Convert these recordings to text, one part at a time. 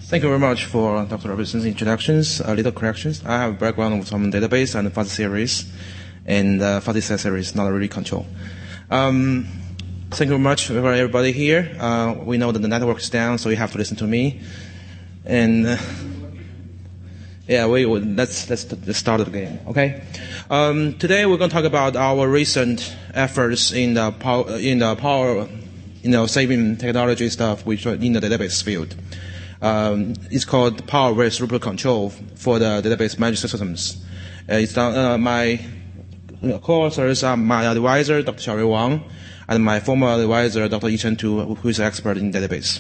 Thank you very much for Dr. Robinson's introductions. Little corrections. I have a background from database and fuzzy series, and fuzzy set series, not really control. Thank you very much for everybody here. We know that the network is down, so you have to listen to me. And let's start the game. Okay. Today we're going to talk about our recent efforts in the power saving technology stuff, which are in the database field. It's called Power Very Throughput Control for the database management systems. My co-authors are my advisor, Dr. Xiaorui Wang, and my former advisor, Dr. Yichen Tu, who is an expert in database.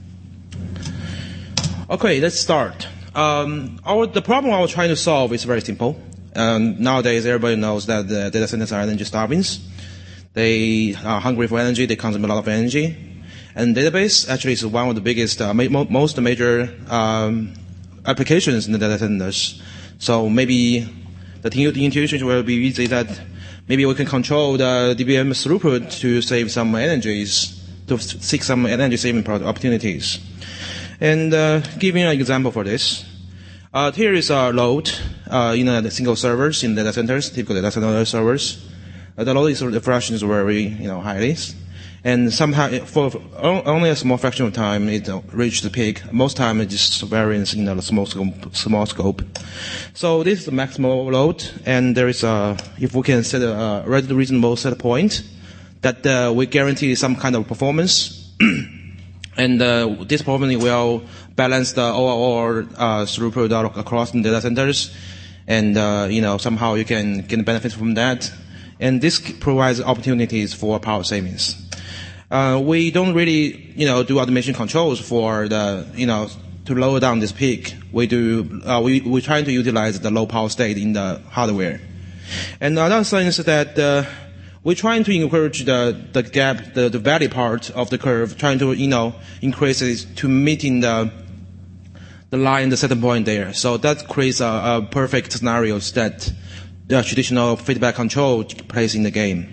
Okay, let's start. The problem I was trying to solve is very simple. Nowadays, everybody knows that the data centers are energy starving. They are hungry for energy. They consume a lot of energy. And database actually is one of the biggest, most major applications in the data centers. So maybe the intuition will be easy that maybe we can control the DBM throughput to save some energies, to seek some energy saving opportunities. And giving an example for this, here is a load in a single servers in data centers, typical data center servers. The load is refreshing very highly. And somehow, for only a small fraction of time, it reaches the peak. Most time, it just varies in a small scope. So this is the maximal load, and there is if we can set a reasonable set point, that we guarantee some kind of performance, and this performance will balance the overall throughput across the data centers, and somehow you can get benefits from that, and this provides opportunities for power savings. We don't really, do automation controls for to lower down this peak. We we're trying to utilize the low power state in the hardware. And another thing is that, we're trying to encourage the gap, the valley part of the curve, trying to, increase it to meeting the line, the setting point there. So that creates a perfect scenario that the traditional feedback control plays in the game.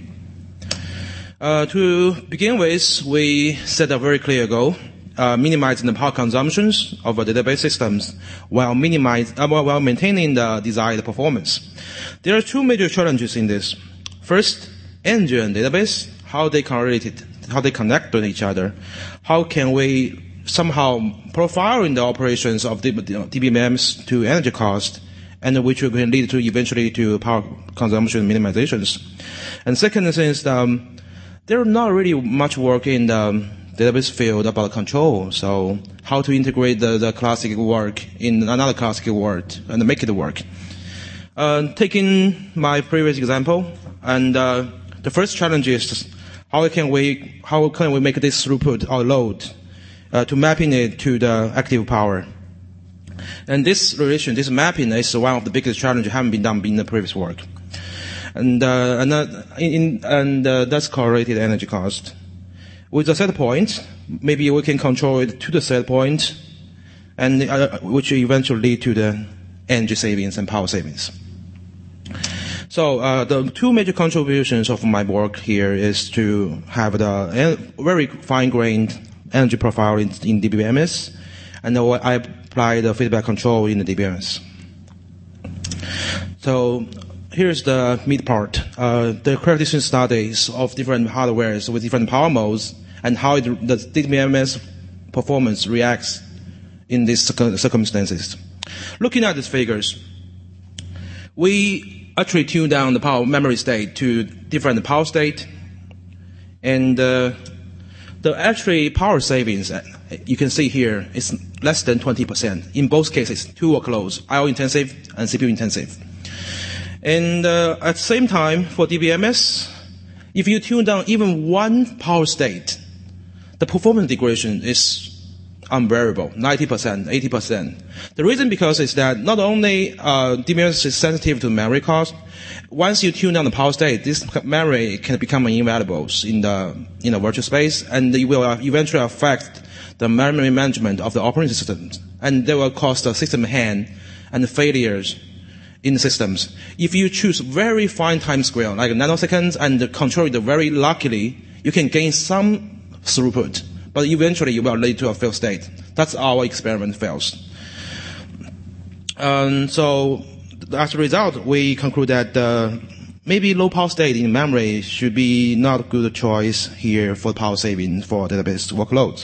To begin with, we set a very clear goal, minimizing the power consumptions of our database systems while maintaining the desired performance. There are two major challenges in this. First, energy and database, how they connect to each other. How can we somehow profile in the operations of DBMS to energy cost, and which can lead to eventually to power consumption minimizations. And second is there's not really much work in the database field about control. So how to integrate the classic work in another classic work and make it work. Taking my previous example, and the first challenge is how can we make this throughput or load to mapping it to the active power. And this mapping is one of the biggest challenges haven't been done in the previous work. And that's correlated energy cost. With the set point, maybe we can control it to the set point, and which eventually lead to the energy savings and power savings. So the two major contributions of my work here is to have the very fine-grained energy profile in DBMS, and I apply the feedback control in the DBMS. So here's the mid part. The characterization studies of different hardwares with different power modes and how the DBMS performance reacts in these circumstances. Looking at these figures, we actually tune down the power memory state to different power state, and the actually power savings you can see here is less than 20%. In both cases, two workloads, I/O intensive and CPU intensive. And at the same time, for DBMS, if you tune down even one power state, the performance degradation is unbearable, 90%, 80%. The reason because is that not only DBMS is sensitive to memory cost, once you tune down the power state, this memory can become invaluable in the virtual space, and it will eventually affect the memory management of the operating system, and they will cause the system hang and failures in the systems. If you choose very fine time scale, like nanoseconds, and control it very luckily, you can gain some throughput. but eventually you will lead to a failed state. That's our experiment fails. So as a result, we conclude that maybe low power state in memory should be not a good choice here for power saving for database workloads.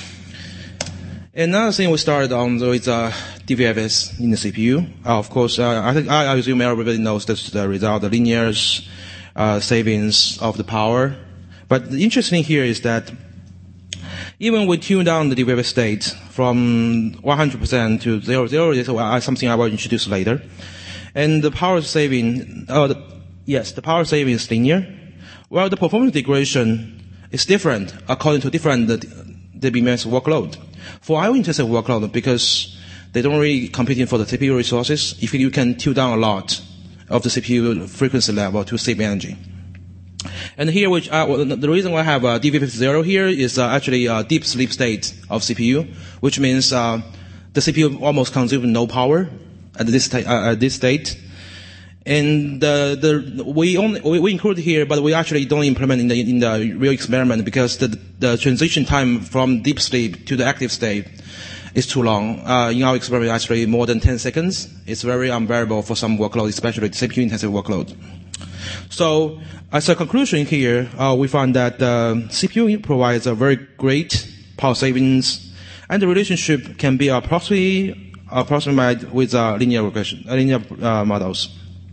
Another thing we started on is DVFS in the CPU. Of course, I assume everybody knows that's the result, the linear savings of the power. But the interesting here is that even we tune down the DVFS state from 100% to 0, is something I will introduce later. And the power saving, the power saving is linear. Well, the performance degradation is different according to different DBMS workload. For IO-intensive workload, because they don't really competing for the CPU resources, if you can tune down a lot of the CPU frequency level to save energy. And here, the reason why I have DVFS 0 here is actually a deep sleep state of CPU, which means the CPU almost consumes no power at this state. And we include here, but we actually don't implement in the real experiment because the transition time from deep sleep to the active state is too long. In our experiment, actually more than 10 seconds. It's very unbearable for some workload, especially the CPU-intensive workload. So, as a conclusion here, we found that CPU provides a very great power savings, and the relationship can be approximated with linear models.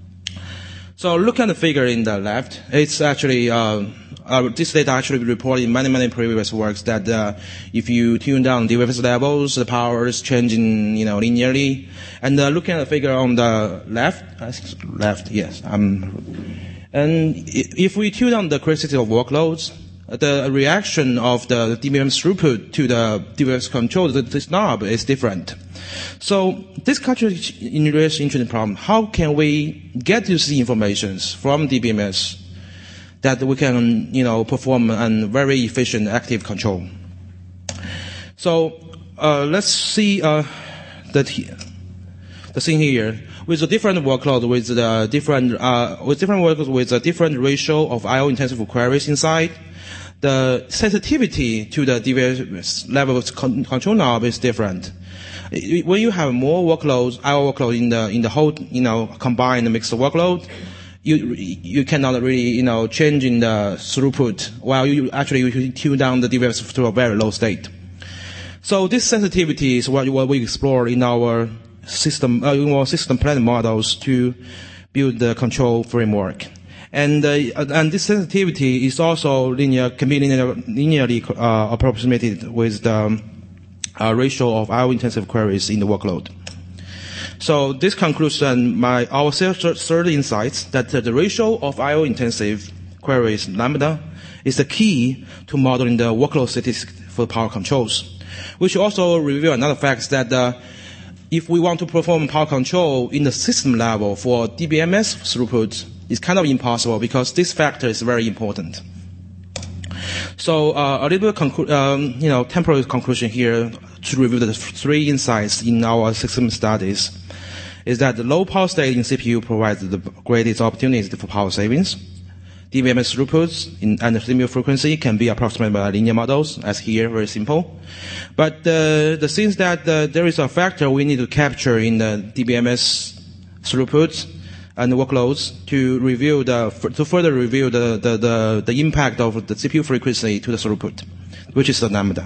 So, look at the figure in the left. It's actually this data actually reported in many previous works that if you tune down DVFS levels, the power is changing, linearly. And looking at the figure on the left, yes. And if we tune down the criticality of workloads, the reaction of the DBMS throughput to the DVFS control, this knob is different. So this contributes in a really interesting problem. How can we get this information from DBMS that we can, perform a very efficient active control? So let's see the thing here. With a different workload, with different workloads with a different ratio of IO-intensive queries inside, the sensitivity to the DVFS level of control knob is different. When you have more workloads, IO workload in the whole, combined mixed workload, you cannot really, change in the throughput while you tune down the DVFS to a very low state. So this sensitivity is what we explore in our system planning models to build the control framework. And this sensitivity is also can be linearly approximated with the ratio of IO-intensive queries in the workload. So this concludes our third insights that the ratio of IO-intensive queries, lambda, is the key to modeling the workload statistics for power controls. We should also review another fact that if we want to perform power control in the system level for DBMS throughput, it's kind of impossible because this factor is very important. So a little bit temporary conclusion here to review the three insights in our system studies is that the low power state in CPU provides the greatest opportunities for power savings. DBMS throughputs and the CPU frequency can be approximated by linear models, as here, very simple. But the thing is that there is a factor we need to capture in the DBMS throughputs and workloads to further review the impact of the CPU frequency to the throughput, which is the lambda.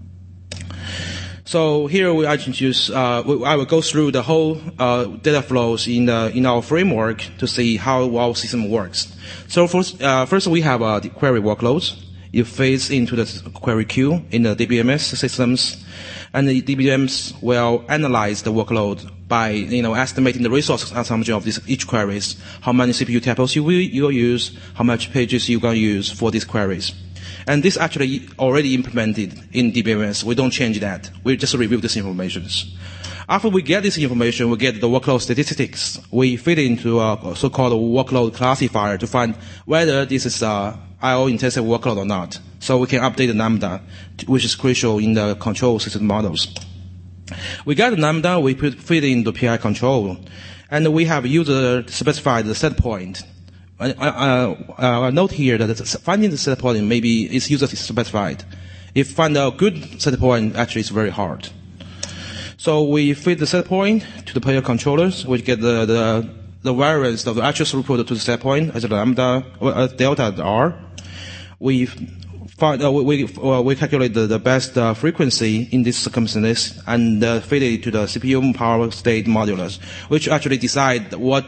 So here I will go through the whole data flows in our framework to see how our system works. So first we have the query workloads. It feeds into the query queue in the DBMS systems, and the DBMS will analyze the workload by estimating the resource consumption of each queries, how many CPU tuples you will use, how much pages you're going to use for these queries. And this actually already implemented in DBMS. We don't change that. We just review this information. After we get this information, we get the workload statistics. We feed into a so-called workload classifier to find whether this is a IO-intensive workload or not. So we can update the lambda, which is crucial in the control system models. We got the lambda, we feed into PI control, and we have user specified the set point. Note here that finding the set point maybe is user specified. If find a good set point, actually it's very hard. So we feed the set point to the player controllers, which get the variance of the actual throughput to the set point as a lambda delta R. We calculate the best frequency in these circumstances and feed it to the CPU power state modulus, which actually decide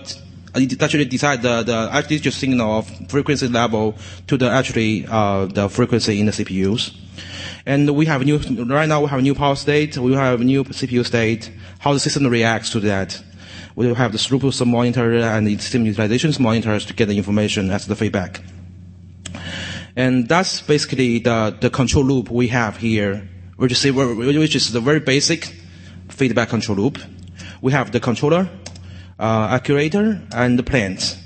the actual signal of frequency level to the the frequency in the CPUs. And right now we have a new power state, we have a new CPU state, how the system reacts to that. We have the throughput monitor and the system utilization monitors to get the information as the feedback. And that's basically the control loop we have here, which is the very basic feedback control loop. We have the controller, actuator, and the plant.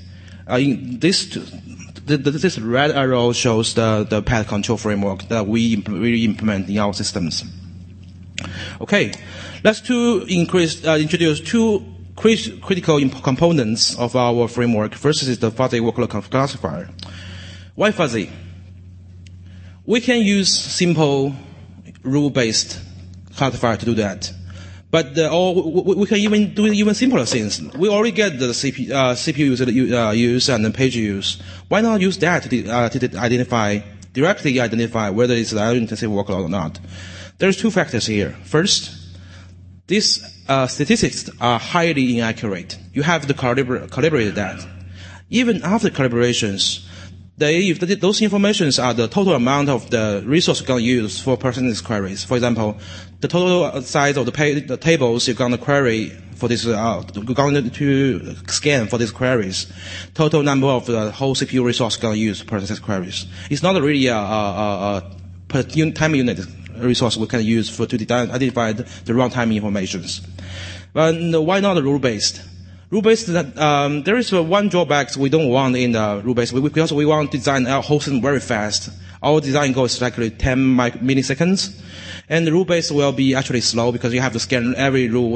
This red arrow shows the path control framework that we implement in our systems. Okay, let's introduce two critical components of our framework. First is the fuzzy workload classifier. Why fuzzy? We can use simple rule-based classifier to do that. But we can even do even simpler things. We already get the CPU use and the page use. Why not use that to directly identify whether it's an IO-intensive workload or not? There's two factors here. First, these statistics are highly inaccurate. You have to calibrate that. Even after calibrations, those informations are the total amount of the resource you're going to use for personalized queries. For example, the total size of the tables you're going to query for this, you're going to scan for these queries, total number of the whole CPU resource you're going to use for personalized queries. It's not really a per time unit resource we can use to identify the runtime informations. But why not rule-based? Rule-based, there is one drawback we don't want in the rule-based, because we want to design our whole system very fast. Our design goes likely 10 milliseconds, and the rule-based will be actually slow because you have to scan every rule,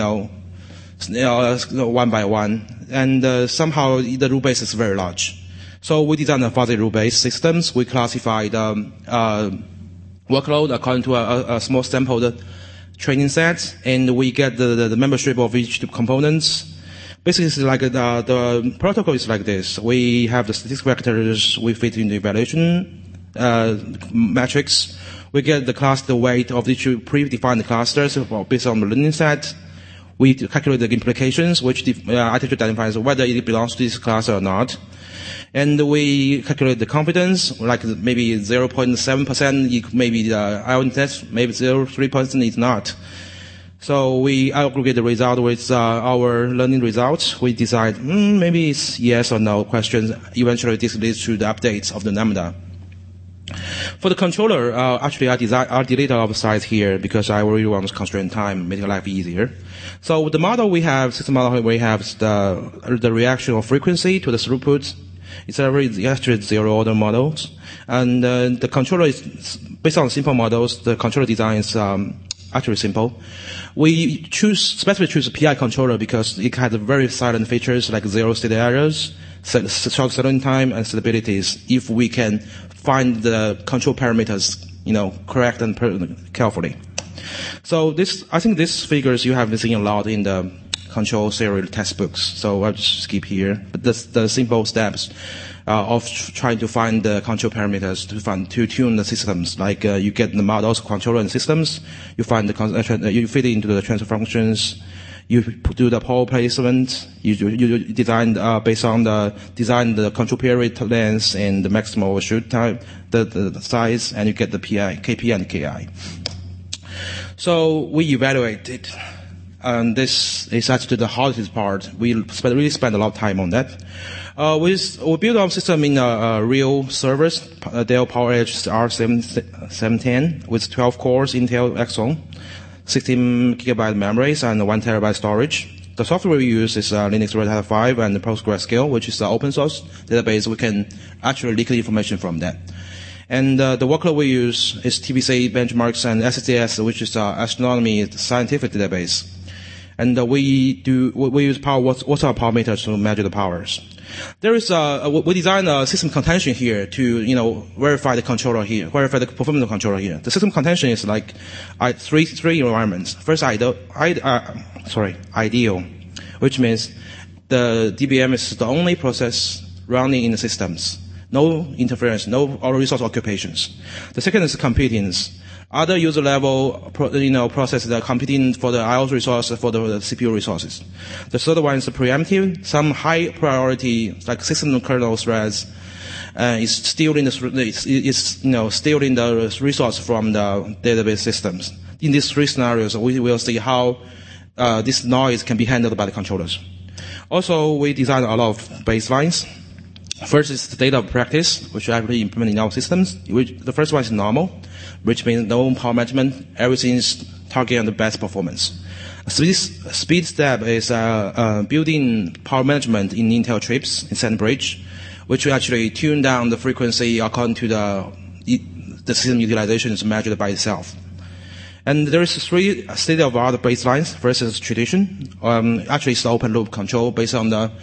one by one, and somehow the rule-based is very large. So we design a fuzzy rule-based systems. We classify the workload according to a small sample training set, and we get the membership of each components. Basically, it's like the protocol is like this. We have the statistical vectors we fit in the evaluation metrics. We get the weight of each predefined clusters based on the learning set. We calculate the implications, which identifies whether it belongs to this cluster or not. And we calculate the confidence, like maybe 0.7%, maybe the IO test, maybe 0.3% is not. So we aggregate the result with our learning results. We decide maybe it's yes or no questions. Eventually, this leads to the updates of the lambda. For the controller, actually, I deleted all the slides here because I really want to constrain time, make life easier. So the model we have, system model we have, is the reaction of frequency to the throughput. It's actually zero-order models, and the controller is based on simple models. The controller design is actually simple. We specifically choose a PI controller because it has very silent features like zero state errors, short settling time, and stabilities. If we can find the control parameters, correct and carefully. So I think these figures you have been seeing a lot in the control theory textbooks. So I'll just skip here. But the simple steps of trying to find the control parameters to tune the systems. Like you get the models, controller, and systems. You find you fit it into the transfer functions. You do the pole placement. You design based on the control period length and the maximal overshoot time, the size, and you get the KP and KI. So we evaluate it. And this is actually the hardest part. We really spend a lot of time on that. We build our system in real servers, Dell PowerEdge R710 with 12 cores, Intel Xeon, 16 gigabyte memories, and 1 terabyte storage. The software we use is Linux Red Hat 5 and PostgreSQL, which is an open source database. We can actually leak information from that. And the workload we use is TBC benchmarks and SSDS, which is astronomy scientific database. And we use what's our power meter to measure the powers. There is we designed a system contention here to verify the controller here, verify the performance of the controller here. The system contention is like three environments. First, ideal, which means the DBM is the only process running in the systems. No interference, no resource occupations. The second is competence. Other user level processes are competing for the IO resource for the CPU resources. The third one is preemptive. Some high priority, like system kernel threads, is stealing stealing the resource from the database systems. In these three scenarios, we will see how this noise can be handled by the controllers. Also, we designed a lot of baselines. First is the data of practice, which we actually implement in our systems. The first one is normal, which means no power management. Everything is targeting on the best performance. Speed step is building power management in Intel chips in SandBridge, which we actually tune down the frequency according to the system utilization is measured by itself. And there is three state-of-the-art baselines. First is tradition. Actually, it's open loop control based on the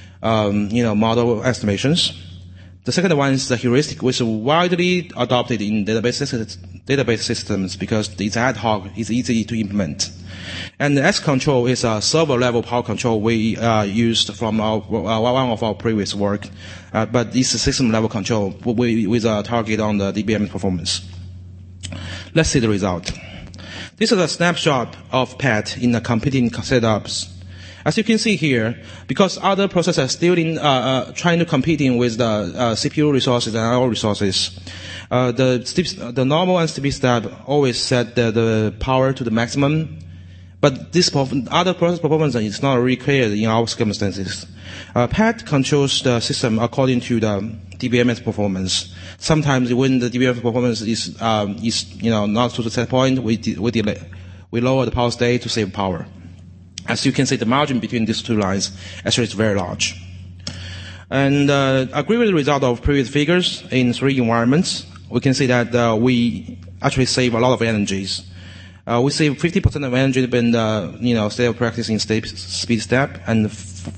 model estimations. The second one is the heuristic, which is widely adopted in database systems because it's ad hoc, it's easy to implement. And the S-control is a server-level power control we used from one of our previous work, but it's a system-level control with a target on the DBM performance. Let's see the result. This is a snapshot of PET in the competing setups. As you can see here, because other processors are still trying to competing with the CPU resources and IO resources, the normal and steady step always set the power to the maximum. But this other process performance is not really clear in our circumstances. PET controls the system according to the DBMS performance. Sometimes when the DBMS performance is not to the set point, we lower the power state to save power. As you can see, the margin between these two lines actually is very large. And agree with the result of previous figures in three environments. We can see that we actually save a lot of energies. We save 50% of energy in the state of practice in speed step, and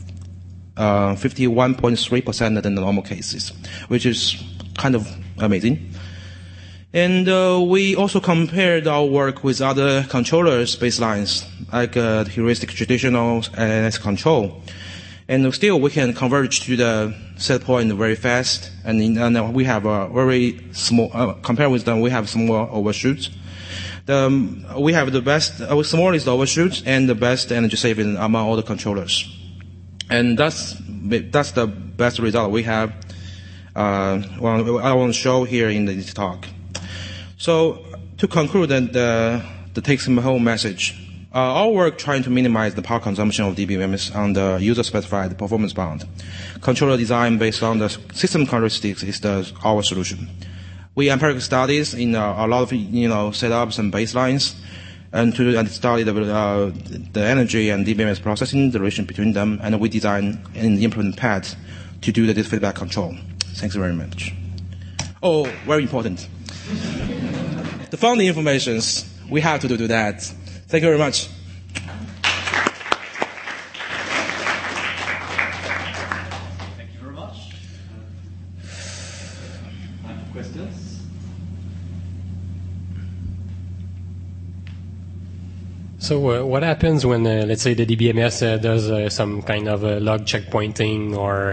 51.3% in the normal cases, which is kind of amazing. And we also compared our work with other controllers baselines, like heuristic, traditional, and S-control. And still, we can converge to the set point very fast. And we have a very small, compared with them, we have small overshoots. We have the best, our smallest overshoot and the best energy saving among all the controllers. And that's the best result we have. I want to show here in this talk. So to conclude the take-home message, our work trying to minimize the power consumption of DBMS on the user-specified performance bound. Controller design based on the system characteristics is our solution. We empirical studies in a lot of setups and baselines, and study the energy and DBMS processing, the relation between them, and we design and implement PET to do this feedback control. Thanks very much. Oh, very important. The funding informations, we have to do that. Thank you very much. Thank you very much. I have questions. So what happens when, let's say, the DBMS does some kind of log checkpointing or...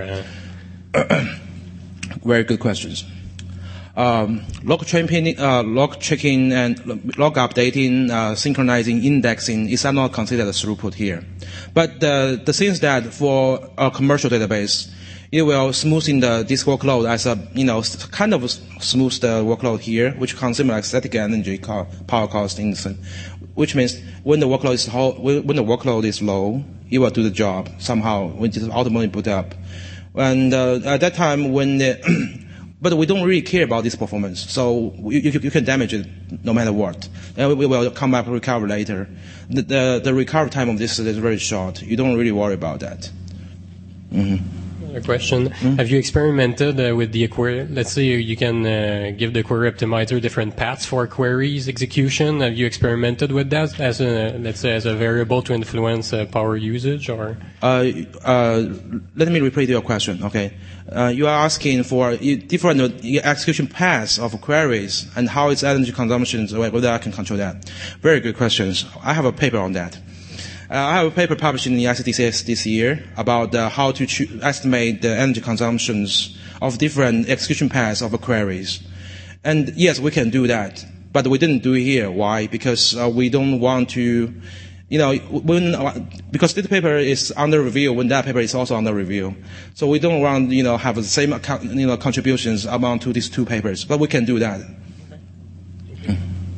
Very good questions. Log checking and log updating, synchronizing, indexing is not considered a throughput here. But the thing is that for a commercial database, it will smoothing this workload as kind of smooth the workload here, which consumes like static energy power cost, which means when the workload is low, it will do the job somehow when it automatically boot up. And at that time but we don't really care about this performance, so you can damage it no matter what. And we will come back and recover later. The recovery time of this is very short. You don't really worry about that. Mm-hmm. a question. Have you experimented with the query? Let's say you can give the query optimizer different paths for queries execution. Have you experimented with that as a variable to influence power usage? Or let me repeat your question. Okay, you are asking for different execution paths of queries and how its energy consumption, whether I can control that. Very good questions. I have a paper on that. I have a paper published in the ICDCS this year about how to estimate the energy consumptions of different execution paths of queries. And yes, we can do that, but we didn't do it here. Why? Because we don't want to, because this paper is under review, when that paper is also under review. So we don't want, have the same, contributions among to these two papers, but we can do that. I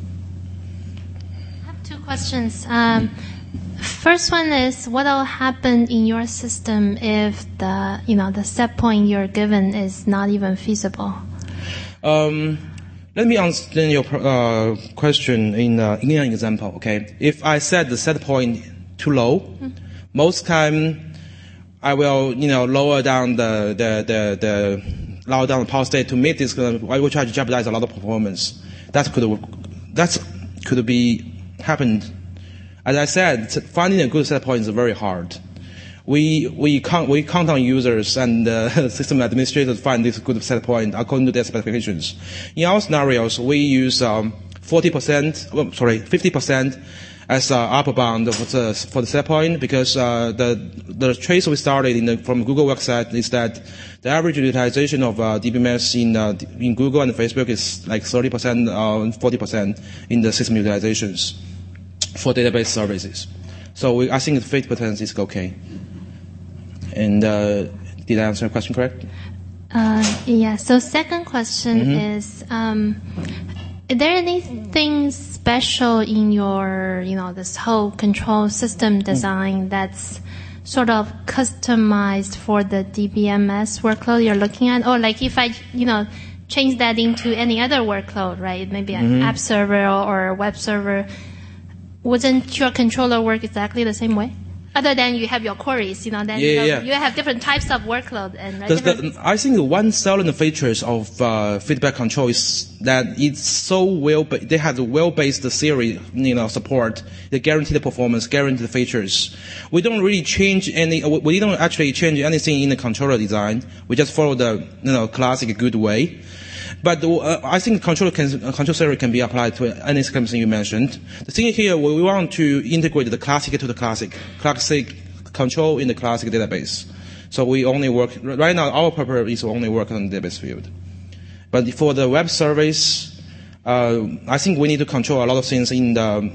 have two questions. First one is, what will happen in your system if the set point you're given is not even feasible? Let me understand your question in an example. Okay, if I set the set point too low, most time I will lower down the power state to meet this. I will try to jeopardize a lot of performance. That could be happened. As I said, finding a good set point is very hard. We count on users and system administrators to find this good set point according to their specifications. In our scenarios, we use 50% as upper bound for the set point, because the trace we started from Google website is that the average utilization of DBMS in Google and Facebook is like 30% and 40% in the system utilizations for database services. So I think 50% is okay. And did I answer your question correct? Yeah. So second question is there anything special in your, this whole control system design that's sort of customized for the DBMS workload you're looking at? Or like if I, change that into any other workload, right? Maybe an app server or a web server, wouldn't your controller work exactly the same way? Other than you have your queries, you have different types of workload. And I think one salient features of feedback control is that it's so they have the well-based theory, support. They guarantee the performance, guarantee the features. We don't really we don't actually change anything in the controller design. We just follow the, classic good way. But I think control theory can be applied to any circumstance you mentioned. The thing here, we want to integrate the classic to the classic control in the classic database. So we only work, right now our purpose is only work on the database field. But for the web service, I think we need to control a lot of things in the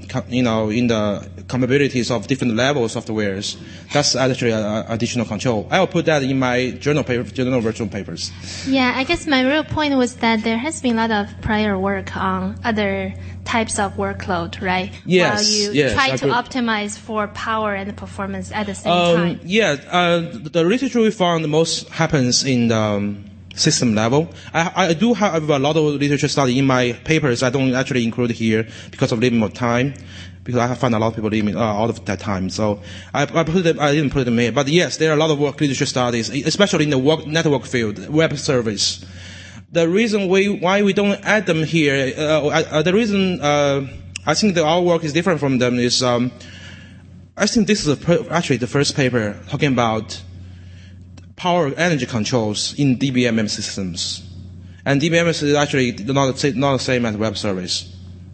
capabilities of different level softwares. That's actually additional control. I will put that in my journal virtual papers. Yeah, I guess my real point was that there has been a lot of prior work on other types of workload, right? Yes. While you try to optimize for power and performance at the same time. Yeah, the literature we found most happens in the system level. I do have a lot of literature study in my papers. I don't actually include here because of limit of time, because I have found a lot of people limit out of that time. So I didn't put them here. But yes, there are a lot of literature studies, especially in the network field, web service. The reason why we don't add them here, the reason I think that our work is different from them is I think this is actually the first paper talking about power energy controls in DBMS systems. And DBMS is actually not the same as web service.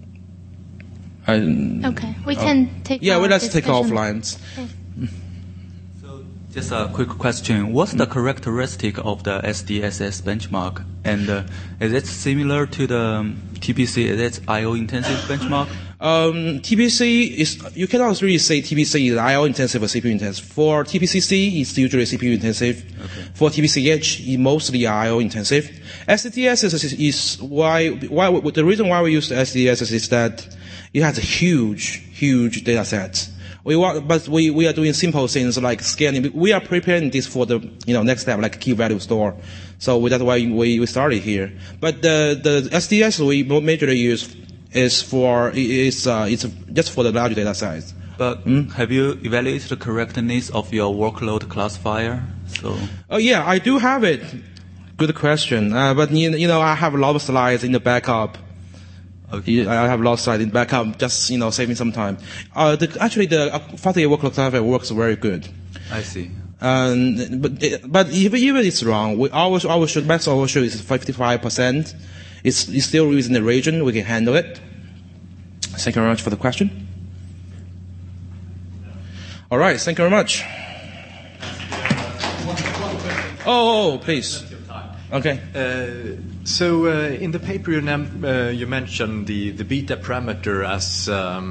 Okay, we can take let's take offline. Okay. So just a quick question. What's the characteristic of the SDSS benchmark? And is it similar to the TPC? Is it IO-intensive benchmark? TPC is, you cannot really say TPC is IO intensive or CPU intensive. For TPCC, it's usually CPU intensive. Okay. For TPCH, it's mostly IO intensive. SDSS is why the reason why we use the SDSS is that it has a huge data set. We are doing simple things like scanning. We are preparing this for the next step, like key value store. So that's why we started here. But the SDS we majorly use it's just for the large data size. But have you evaluated the correctness of your workload classifier? Oh yeah, I do have it. Good question. But you know, I have a lot of slides in the backup. Okay. I have a lot of slides in backup, just saving some time. Actually, the FastAI workload classifier works very good. I see. But even it's wrong. Max overshoot is 55%. It's still within the region. We can handle it. Thank you very much for the question. All right. Thank you very much. Oh, please. Okay. So in the paper you mentioned the beta parameter as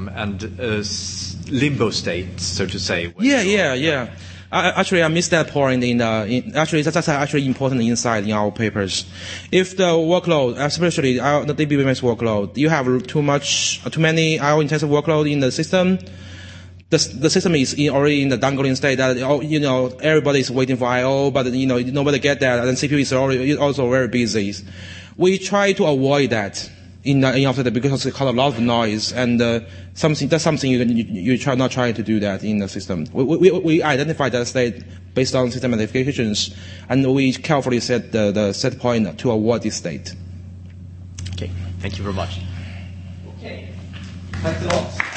limbo state, so to say. Yeah. Actually, I missed that point actually, that's actually important insight in our papers. If the workload, especially the DBMS workload, you have too many IO intensive workload in the system, the system is already in the dangling state that, you know, everybody is waiting for IO, but, you know, nobody get that, and CPU is already also very busy. We try to avoid that in after that because it causes a lot of noise, and that's something you try not trying to do that in the system. We identify that state based on system identifications, and we carefully set the set point to avoid this state. Okay, thank you very much. Okay, thanks a lot.